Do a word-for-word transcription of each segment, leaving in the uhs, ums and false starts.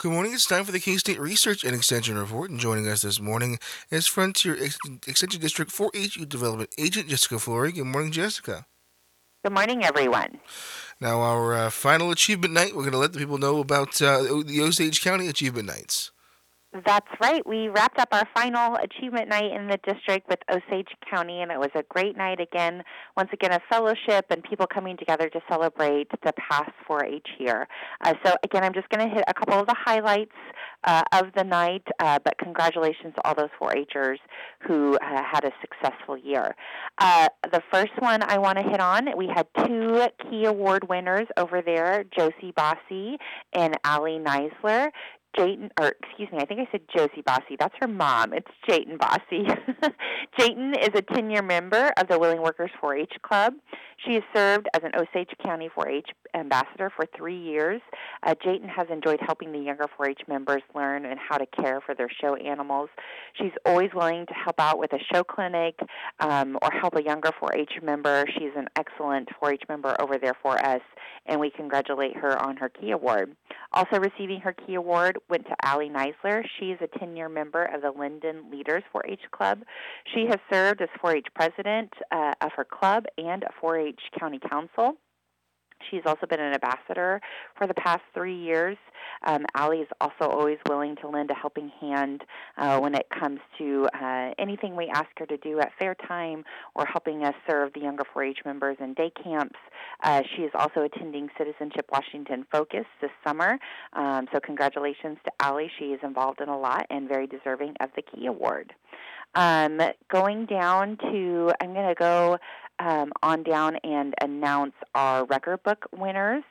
Good morning. It's time for the K-State Research and Extension Report. And joining us this morning is Frontier Ex- Extension District four H Youth Development Agent Jessica Flory. Good morning, Jessica. Good morning, everyone. Now, our uh, final achievement night, we're going to let the people know about uh, the Osage County Achievement Nights. That's right. We wrapped up our final achievement night in the district with Osage County, and it was a great night again. Once again, a fellowship and people coming together to celebrate the past four H year. Uh, so, again, I'm just going to hit a couple of the highlights uh, of the night, uh, but congratulations to all those four Hers who uh, had a successful year. Uh, the first one I want to hit on, we had two key award winners over there, Josie Bossy and Allie Neisler. Jayton, or excuse me, I think I said Josie Bossy. That's her mom. It's Jayton Bossy. Jayton is a ten-year member of the Willing Workers four H Club. She has served as an Osage County four H ambassador for three years. Uh, Jayton has enjoyed helping the younger four H members learn and how to care for their show animals. She's always willing to help out with a show clinic um, or help a younger four H member. She's an excellent four H member over there for us, and we congratulate her on her Key Award. Also receiving her Key Award went to Allie Neisler. She is a ten-year member of the Linden Leaders four H Club. She has served as four H president uh, of her club and a four H county council. She's also been an ambassador for the past three years. Um, Allie is also always willing to lend a helping hand uh, when it comes to uh, anything we ask her to do at fair time or helping us serve the younger four H members in day camps. Uh, she is also attending Citizenship Washington Focus this summer. Um, so congratulations to Allie. She is involved in a lot and very deserving of the Key Award. Um, going down to, I'm going to go um, on down and announce our record book winners.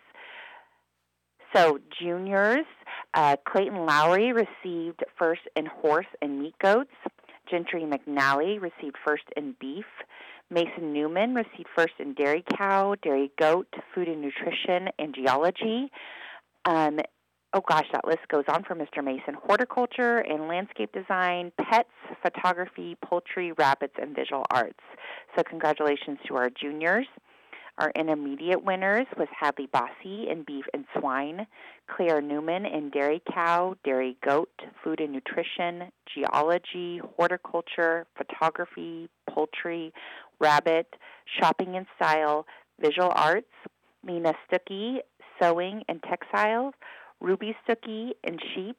So juniors, uh, Clayton Lowry received first in horse and meat goats. Gentry McNally received first in beef. Mason Newman received first in dairy cow, dairy goat, food and nutrition, and geology. Um, Oh gosh, that list goes on for Mister Mason. Horticulture and landscape design, pets, photography, poultry, rabbits, and visual arts. So congratulations to our juniors. Our intermediate winners was Hadley Bossy in beef and swine, Claire Newman in dairy cow, dairy goat, food and nutrition, geology, horticulture, photography, poultry, rabbit, shopping and style, visual arts, Lena Stuckey, sewing and textiles, Ruby Stuckey in sheep,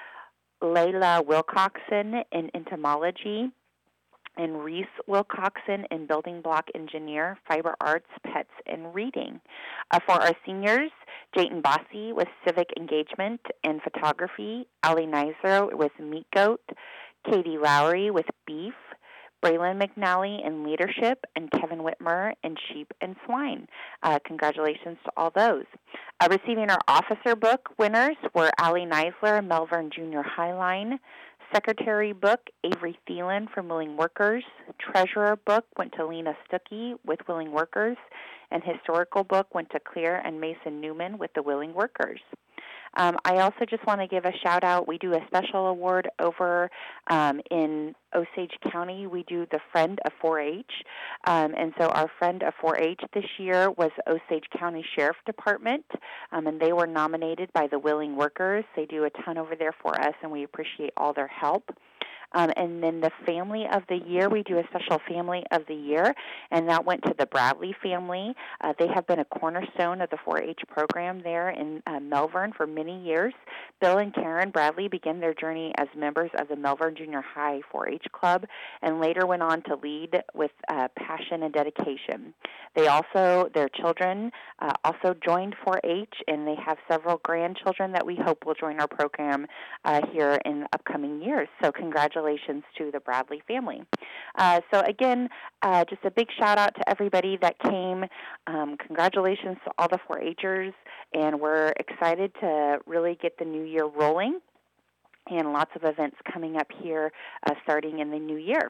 Layla Wilcoxon in entomology, and Reese Wilcoxon in building block engineer, fiber arts, pets, and reading. Uh, for our seniors, Jayton Bossy with civic engagement and photography, Ali Neisler with meat goat, Katie Lowry with beef, Braylon McNally in leadership, and Kevin Whitmer in sheep and swine. Uh, congratulations to all those. Uh, receiving our officer book winners were Allie Neisler, Melbourne Junior Highline. Secretary book, Avery Thielen from Willing Workers. Treasurer book went to Lena Stuckey with Willing Workers. And historical book went to Claire and Mason Newman with the Willing Workers. Um, I also just want to give a shout out. We do a special award over um, in Osage County. We do the Friend of four H. Um, and so our Friend of four H this year was Osage County Sheriff Department, um, and they were nominated by the Willing Workers. They do a ton over there for us, and we appreciate all their help. Um, and then the Family of the Year, we do a special Family of the Year, and that went to the Bradley family. Uh, they have been a cornerstone of the four H program there in uh, Melbourne for many years. Bill and Karen Bradley began their journey as members of the Melbourne Junior High four H Club and later went on to lead with uh, passion and dedication. They also, their children uh, also joined four H, and they have several grandchildren that we hope will join our program uh, here in upcoming years. So congratulations to the Bradley family. Uh, so again, uh, just a big shout out to everybody that came. Um, congratulations to all the four Hers, and we're excited to really get the new year rolling and lots of events coming up here uh, starting in the new year.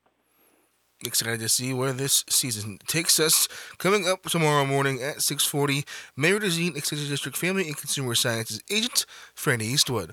Excited to see where this season takes us. Coming up tomorrow morning at six forty, Mayor DeZine, Extension District Family and Consumer Sciences Agent, Franny Eastwood.